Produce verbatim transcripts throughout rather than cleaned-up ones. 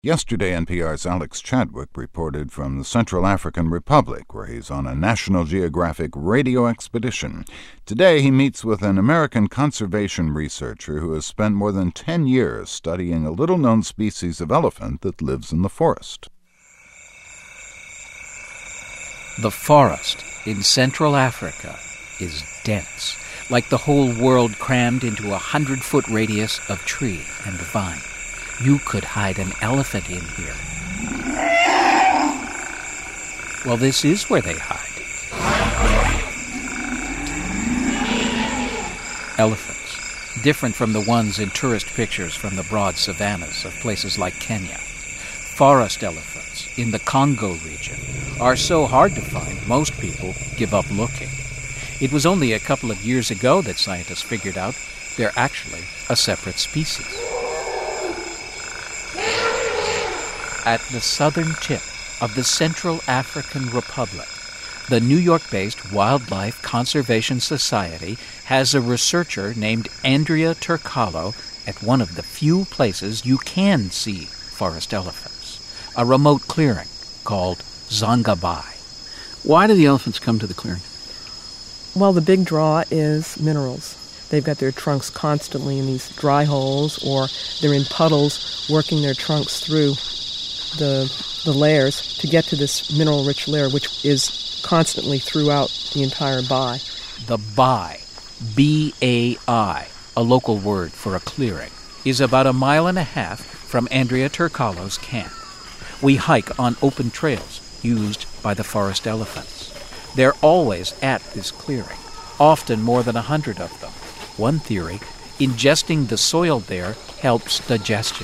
Yesterday, N P R's Alex Chadwick reported from the Central African Republic, where he's on a National Geographic radio expedition. Today, he meets with an American conservation researcher who has spent more than ten years studying a little-known species of elephant that lives in the forest. The forest in Central Africa is dense, like the whole world crammed into a hundred-foot radius of tree and vine. You could hide an elephant in here. Well, this is where they hide. Elephants, different from the ones in tourist pictures from the broad savannas of places like Kenya. Forest elephants in the Congo region are so hard to find, most people give up looking. It was only a couple of years ago that scientists figured out they're actually a separate species. At the southern tip of the Central African Republic, the New York-based Wildlife Conservation Society has a researcher named Andrea Turcalo at one of the few places you can see forest elephants, a remote clearing called Zongabai. Why do the elephants come to the clearing? Well, the big draw is minerals. They've got their trunks constantly in these dry holes, or they're in puddles working their trunks through the the layers to get to this mineral-rich layer, which is constantly throughout the entire Bai. The Bai, B A I, a local word for a clearing, is about a mile and a half from Andrea Turcalo's camp. We hike on open trails used by the forest elephants. They're always at this clearing, often more than a hundred of them. One theory, ingesting the soil there helps digestion.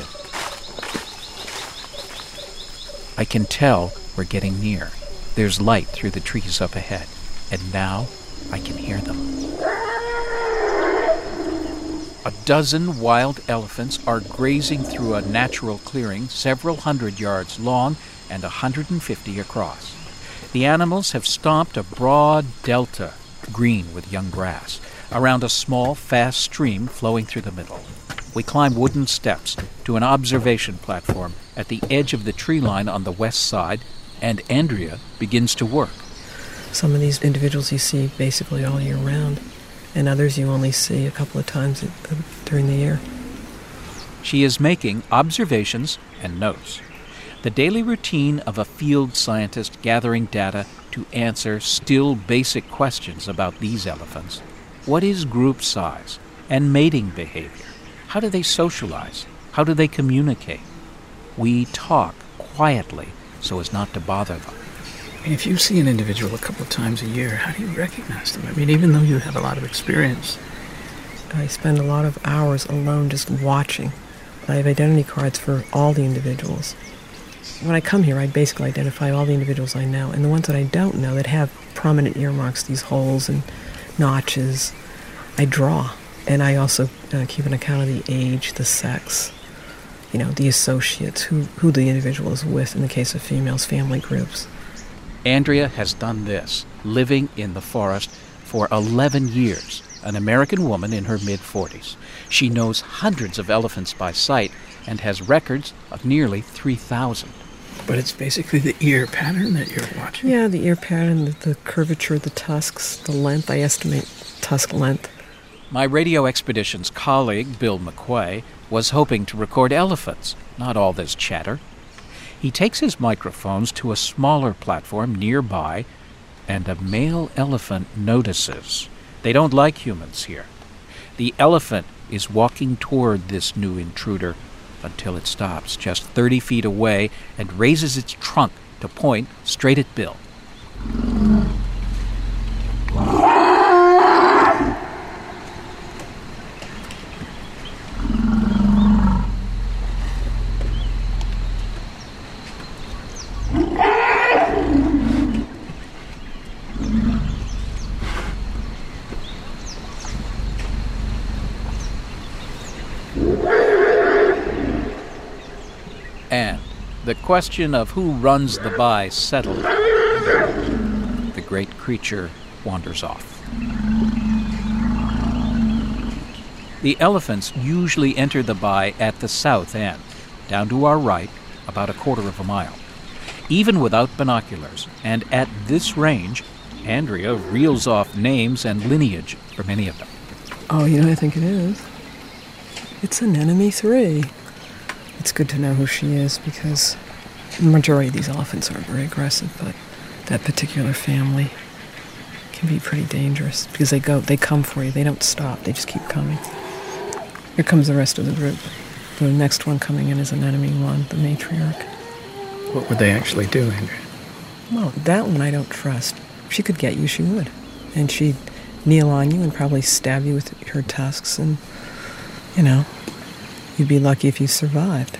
I can tell we're getting near. There's light through the trees up ahead, and now I can hear them. A dozen wild elephants are grazing through a natural clearing several hundred yards long and one hundred fifty across. The animals have stomped a broad delta, green with young grass, around a small, fast stream flowing through the middle. We climb wooden steps to an observation platform at the edge of the tree line on the west side, and Andrea begins to work. Some of these individuals you see basically all year round, and others you only see a couple of times during the year. She is making observations and notes. The daily routine of a field scientist gathering data to answer still basic questions about these elephants. What is group size and mating behavior? How do they socialize? How do they communicate? We talk quietly so as not to bother them. If you see an individual a couple of times a year, how do you recognize them? I mean, even though you have a lot of experience. I spend a lot of hours alone just watching. I have identity cards for all the individuals. When I come here, I basically identify all the individuals I know, and the ones that I don't know that have prominent earmarks, these holes and notches, I draw. And I also uh, keep an account of the age, the sex, you know, the associates, who, who the individual is with in the case of females, family groups. Andrea has done this, living in the forest for eleven years, an American woman in her mid-forties. She knows hundreds of elephants by sight and has records of nearly three thousand. But it's basically the ear pattern that you're watching? Yeah, the ear pattern, the, the curvature of the tusks, the length. I estimate tusk length. My radio expedition's colleague, Bill McQuay, was hoping to record elephants, not all this chatter. He takes his microphones to a smaller platform nearby, and a male elephant notices. They don't like humans here. The elephant is walking toward this new intruder until it stops just thirty feet away and raises its trunk to point straight at Bill. And the question of who runs the Bai settled, the great creature wanders off. The elephants usually enter the Bai at the south end. Down to our right, about a quarter of a mile. Even without binoculars, and at this range, Andrea reels off names and lineage for many of them. Oh, you know what I think it is? It's Anemone three. It's good to know who she is because the majority of these elephants aren't very aggressive, but that particular family can be pretty dangerous because they go, they come for you. They don't stop. They just keep coming. Here comes the rest of the group. The next one coming in is Anemone one, the matriarch. What would they actually do, Andrea? Well, that one I don't trust. If she could get you, she would. And she'd kneel on you and probably stab you with her tusks, and, you know, you'd be lucky if you survived.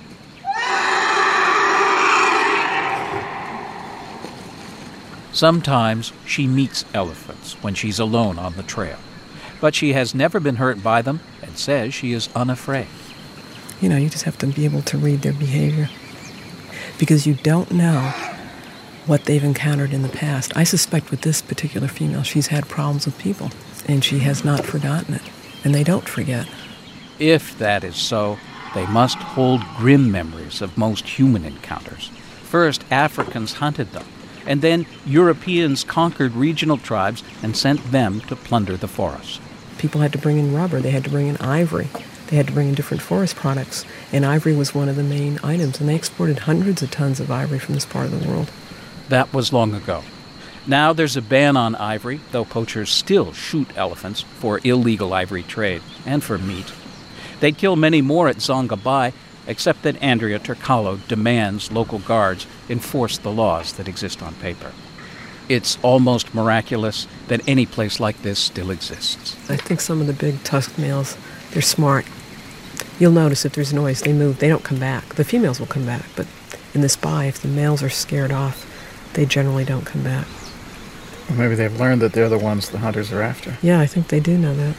Sometimes she meets elephants when she's alone on the trail, but she has never been hurt by them and says she is unafraid. You know, you just have to be able to read their behavior because you don't know what they've encountered in the past. I suspect with this particular female, she's had problems with people, and she has not forgotten it, and they don't forget. If that is so, they must hold grim memories of most human encounters. First, Africans hunted them, and then Europeans conquered regional tribes and sent them to plunder the forest. People had to bring in rubber, they had to bring in ivory, they had to bring in different forest products, and ivory was one of the main items, and they exported hundreds of tons of ivory from this part of the world. That was long ago. Now there's a ban on ivory, though poachers still shoot elephants for illegal ivory trade and for meat. They'd kill many more at Zongabai, except that Andrea Turkalo demands local guards enforce the laws that exist on paper. It's almost miraculous that any place like this still exists. I think some of the big tusked males, they're smart. You'll notice if there's noise, they move. They don't come back. The females will come back, but in this bai, if the males are scared off, they generally don't come back. Well, maybe they've learned that they're the ones the hunters are after. Yeah, I think they do know that.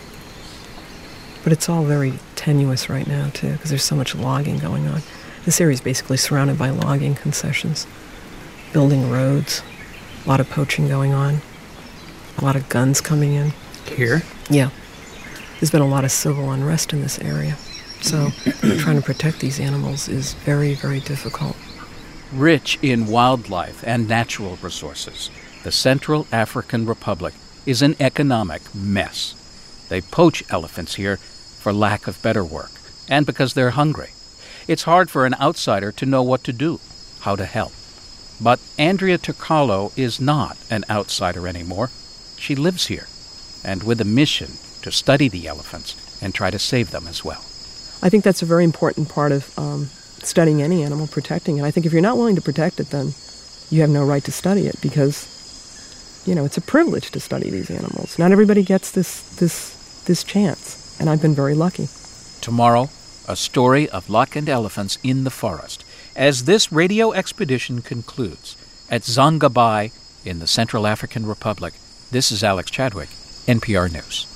But it's all very tenuous right now, too, because there's so much logging going on. This area is basically surrounded by logging concessions, building roads, a lot of poaching going on, a lot of guns coming in. Here? Yeah. There's been a lot of civil unrest in this area. So trying to protect these animals is very, very difficult. Rich in wildlife and natural resources, the Central African Republic is an economic mess. They poach elephants here for lack of better work and because they're hungry. It's hard for an outsider to know what to do, how to help. But Andrea Turkalo is not an outsider anymore. She lives here, and with a mission to study the elephants and try to save them as well. I think that's a very important part of um, studying any animal, protecting it. I think if you're not willing to protect it, then you have no right to study it because, you know, it's a privilege to study these animals. Not everybody gets this this this chance, and I've been very lucky. Tomorrow, a story of luck and elephants in the forest as this radio expedition concludes at Zongabai in the Central African Republic. This is Alex Chadwick, N P R News.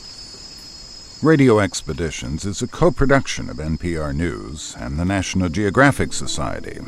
Radio Expeditions is a co-production of N P R News and the National Geographic Society.